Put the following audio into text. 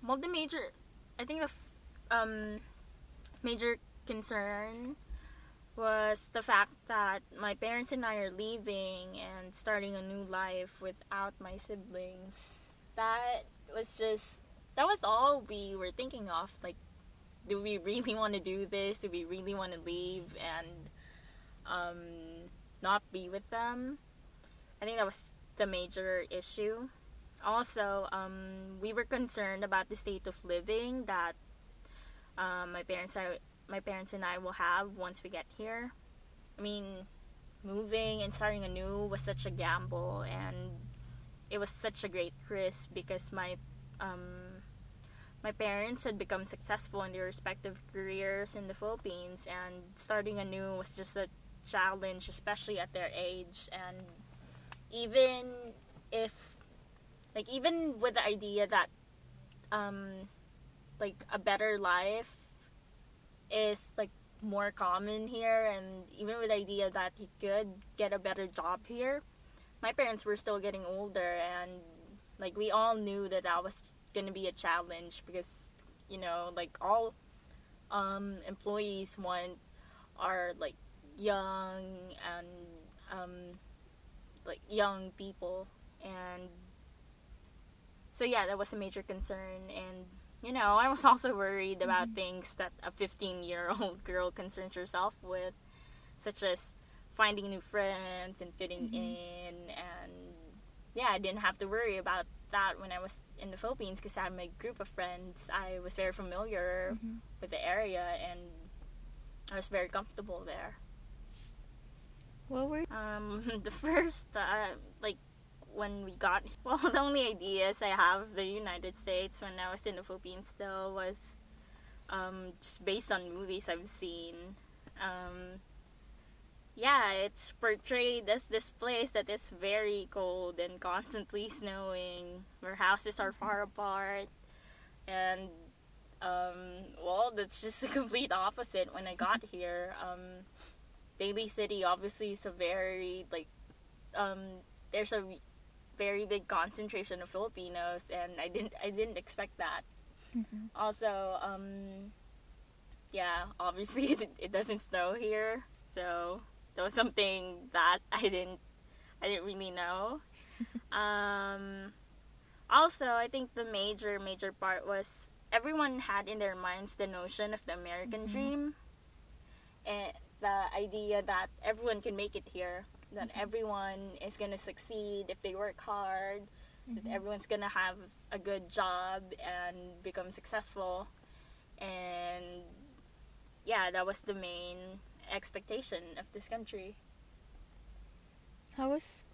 well, the major, I think the major concern was the fact that my parents and I are leaving and starting a new life without my siblings. That was just, that was all we were thinking of. Like, do we really want to do this? Do we really want to leave and um, not be with them? I think that was the major issue. Also, we were concerned about the state of living that um, my parents are my parents and I will have once we get here. I mean, moving and starting anew was such a gamble, and it was such a great risk because um, my parents had become successful in their respective careers in the Philippines, and starting anew was just a challenge, especially at their age. And even if, like, even with the idea that um, like a better life is like more common here, and even with the idea that he could get a better job here, my parents were still getting older, and like we all knew that that was gonna be a challenge because like all employees want are like young and um like young people. And so yeah, that was a major concern. And I was also worried about Mm-hmm. things that a 15-year-old girl concerns herself with, such as finding new friends and fitting Mm-hmm. in. And yeah, I didn't have to worry about that when I was in the Philippines because I had my group of friends. I was very familiar Mm-hmm. with the area, and I was very comfortable there. What were The first, like, when we got, well, the only ideas I have of the United States when I was in the Philippines still was just based on movies I've seen. Um, yeah, it's portrayed as this place that is very cold and constantly snowing, where houses are far apart, and well, that's just the complete opposite when I got here. Daly City obviously is a very like um there's a very big concentration of Filipinos, and I didn't expect that. mm-hmm. Also, yeah, obviously it doesn't snow here, so that was something that I didn't really know. Um, Also, I think the major part was everyone had in their minds the notion of the American Mm-hmm. dream, and the idea that everyone can make it here, that Mm-hmm. everyone is gonna succeed if they work hard, that Mm-hmm. everyone's gonna have a good job and become successful. And yeah, that was the main expectation of this country. How was